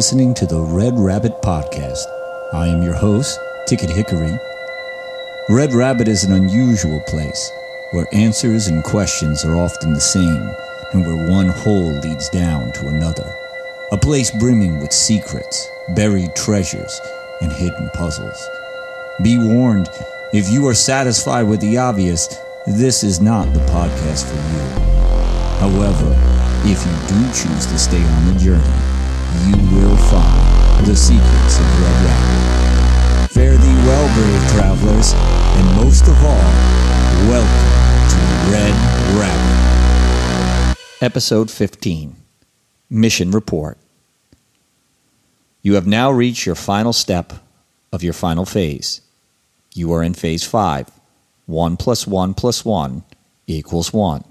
listening to the Red Rabbit Podcast. I am your host, Ticket Hickory. Red Rabbit is an unusual place where answers and questions are often the same and where one hole leads down to another. A place brimming with secrets, buried treasures, and hidden puzzles. Be warned, if you are satisfied with the obvious, this is not the podcast for you. However, if you do choose to stay on the journey, you will find the secrets of Red Rabbit. Fare thee well, brave travelers, and most of all, welcome to Red Rabbit. Episode 15, Mission Report. You have now reached your final step of your final phase. You are in Phase 5. 1 + 1 + 1 = 1.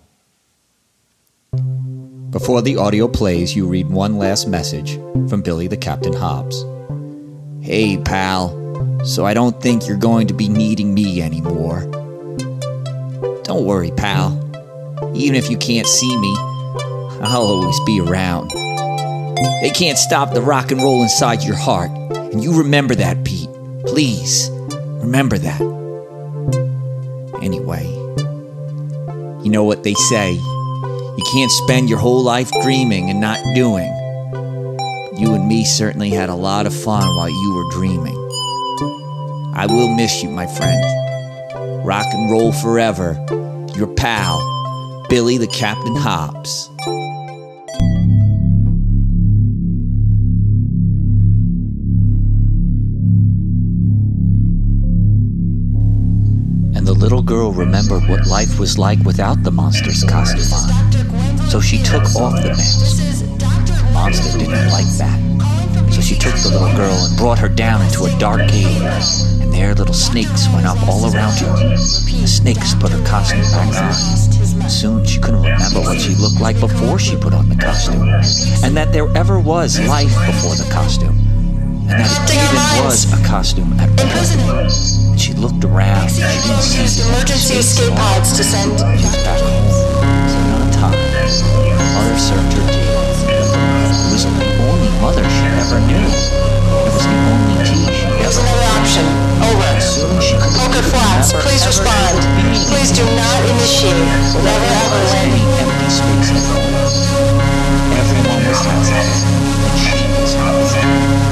Before the audio plays, you read one last message from Billy the Captain Hobbs. Hey, pal. So I don't think you're going to be needing me anymore. Don't worry, pal. Even if you can't see me, I'll always be around. They can't stop the rock and roll inside your heart. And you remember that, Pete. Please, remember that. Anyway, you know what they say. You can't spend your whole life dreaming and not doing. You and me certainly had a lot of fun while you were dreaming. I will miss you, my friend. Rock and roll forever. Your pal, Billy the Captain Hobbs. And the little girl remembered what life was like without the monster's costume on. So she took off the mask. The monster didn't like that. So she took the little girl and brought her down into a dark cave. And there little snakes went up all around her. The snakes put her costume back on. Soon she couldn't remember what she looked like before she put on the costume. And that there ever was life before the costume. And that it even was a costume at all. And she looked around and she didn't see emergency escape pods to send. She was back home. Sitting on top. Mother served her tea. It was the only mother she ever knew. It was the only tea she Here's ever another option. Over. Soon she could Poker Flats, please respond. Please do not initiate. Never ever any land. empty space at all. Everyone was happy, and she was happy.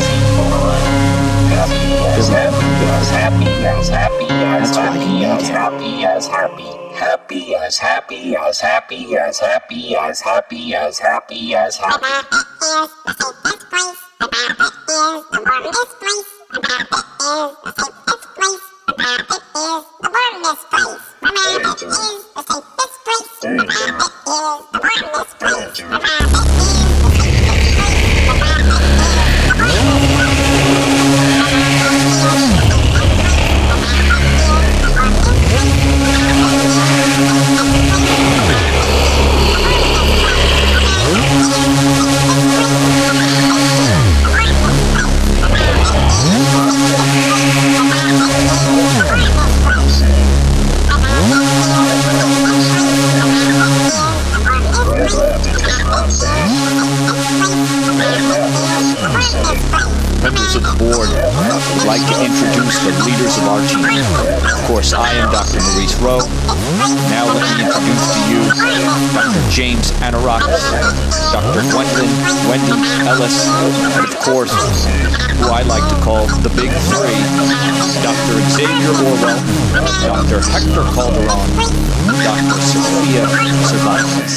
Members of the board would like to introduce the leaders of our team. Of course, I am Dr. Maurice Rowe. Now let me introduce to you Dr. James Anarakis, Dr. Gwendolyn Wendy Ellis, and of course, who I like to call the Big Three, Dr. Xavier Orwell, Dr. Hector Calderon, Dr. Sophia Cervantes.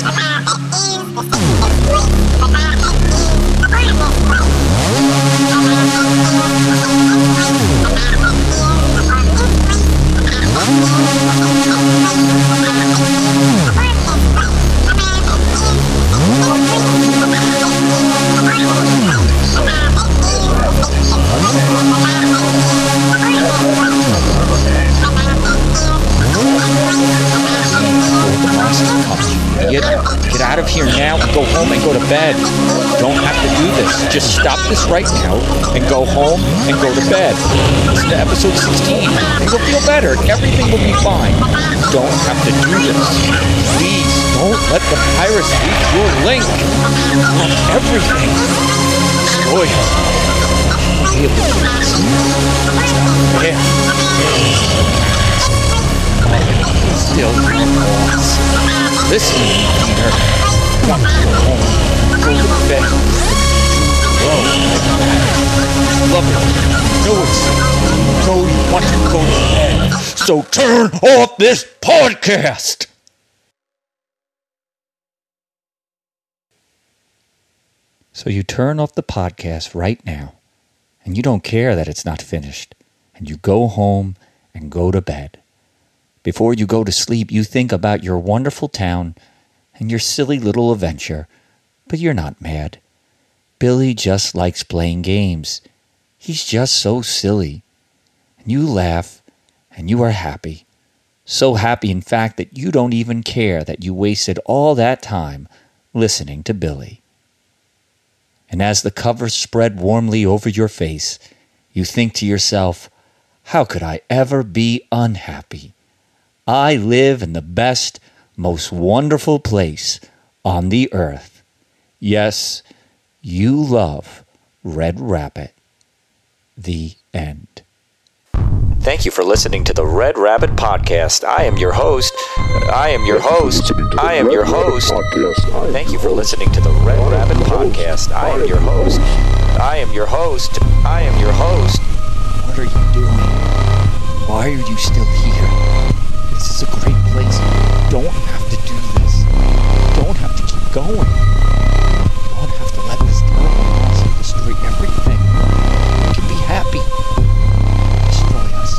Get out of here now and go home and go to bed. Don't have to do this. Just stop this right now and go home and go to bed. Listen to episode 16 and you'll feel better. Everything will be fine. You don't have to do this. Please don't let the pirates reach your link. You want everything. enjoy it. Be able to still listening here. Want to go home, go to bed. Love it. Know you want to go to bed. So turn off this podcast. So you turn off the podcast right now, and you don't care that it's not finished, and you go home and go to bed. Before you go to sleep, you think about your wonderful town and your silly little adventure, but you're not mad. Billy just likes playing games. He's just so silly. And you laugh, and you are happy. So happy, in fact, that you don't even care that you wasted all that time listening to Billy. And as the covers spread warmly over your face, you think to yourself, how could I ever be unhappy? I live in the best, most wonderful place on the earth. Yes, you love Red Rabbit. The end. Thank you for listening to the Red Rabbit Podcast. I am your host. Thank you for listening to the Red Rabbit Podcast. I am your host. What are you doing? Why are you still here? This is a great place. You don't have to do this. You don't have to keep going. You don't have to let this terrible monster destroy everything. You can be happy. Destroy us.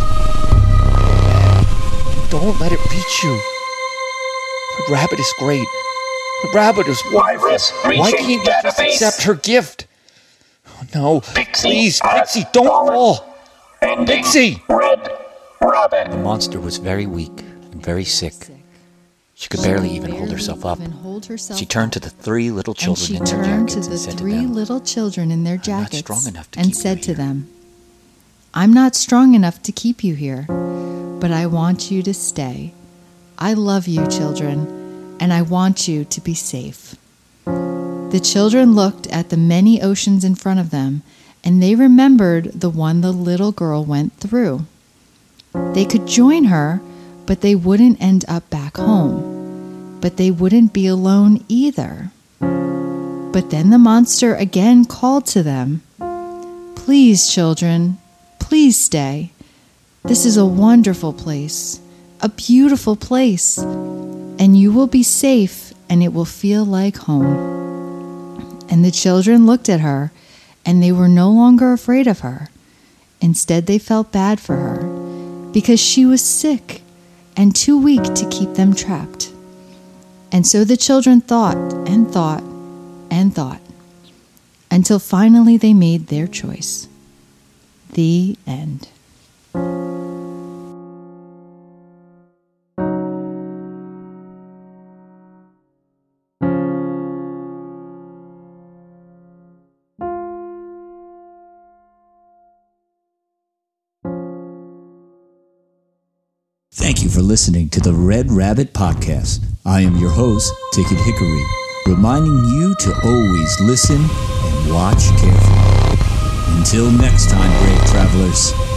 And don't let it reach you. Red Rabbit is great. Red Rabbit is wonderful. Why can't you just accept her gift? Oh, no. Please, Pixie, don't fall. Pixie! Red Rabbit. The monster was very weak and very sick. She could barely even hold herself up. She turned to the three little children in their jackets and said to them, I'm not strong enough to keep you here, but I want you to stay. I love you, children, and I want you to be safe. The children looked at the many oceans in front of them, and they remembered the one the little girl went through. They could join her, but they wouldn't end up back home. But they wouldn't be alone either. But then the monster again called to them, Please, children, please stay. This is a wonderful place, a beautiful place, and you will be safe and it will feel like home. And the children looked at her, and they were no longer afraid of her. Instead, they felt bad for her, because she was sick and too weak to keep them trapped. And so the children thought and thought and thought, until finally they made their choice. The end. Thank you for listening to the Red Rabbit Podcast. I am your host, Ticket Hickory, reminding you to always listen and watch carefully. Until next time, brave travelers.